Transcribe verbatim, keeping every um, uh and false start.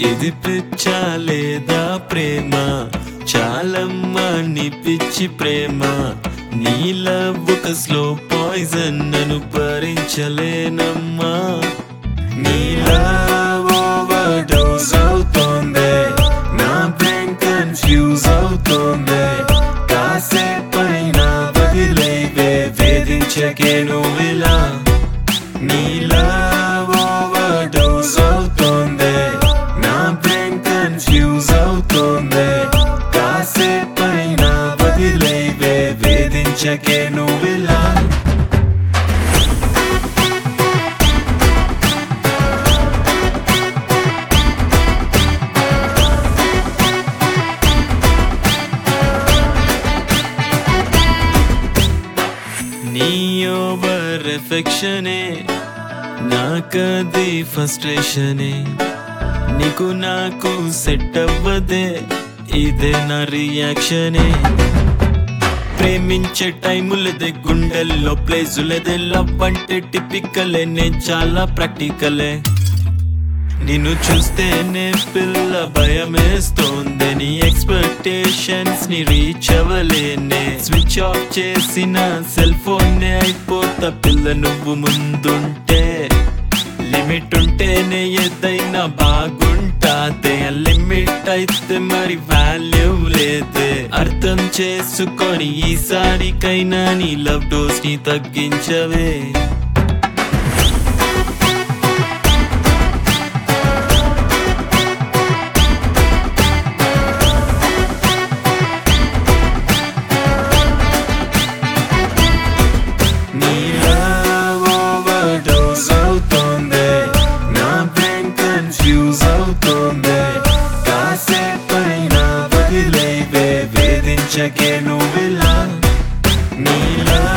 ఇది పిచ్చా లేదా ప్రేమ, చాలమ్మా నీ పిచ్చి ప్రేమ. నీ లవ్ ఒక స్లో పాయిజన్, నన్ను భరించలేనమ్మా. నీ లవ్ ఓవర్ డోస్ అవుతోంది, నా బ్రెయిన్ కన్ఫ్యూజ్ అవుతోంది. కాసేపైనా వదిలేవే, వేధించకే నువ్విలా. నీ లవ్ ఓవర్ డోస్ అవుతోంది, నా బ్రెయిన్ కన్ఫ్యూజ్ అవుతోంది. కాసేపైనా వదిలేవే, వేధించకే నువ్విలా. నీ ఓవర్ ఎఫెక్షనే నాకది ఫ్రస్ట్రేషనే. నీకు నాకు సెట్ అవ్వదే, ఇదే నా రియాక్షనే. ప్రేమించే టైములదే, గుండెల్లో ప్లేసులదే. లవ్ అంటే టిపికలే, నేను చాలా ప్రాక్టికలే. నిన్ను చూస్తేనే పిల్ల భయమేస్తోంది, నీ ఎక్స్పెక్టేషన్స్ ని రీచ్ అవ్వలేనే. స్విచ్ ఆఫ్ చేసిన సెల్ ఫోన్ నే అయిపోతా పిల్ల నువ్వు ముందుంటే. లిమిట్ ఉంటేనే ఏదైనా బాగుంటాదే, లిమిట్ అయితే మరి వాల్యూ లేదే. అర్థం చేసుకొని ఈసారికైనా నీ లవ్ డోస్ ని తగ్గించవే. కాసేపైనా వదిలేవే, వేధించకే నువ్విలా. నీ లవ్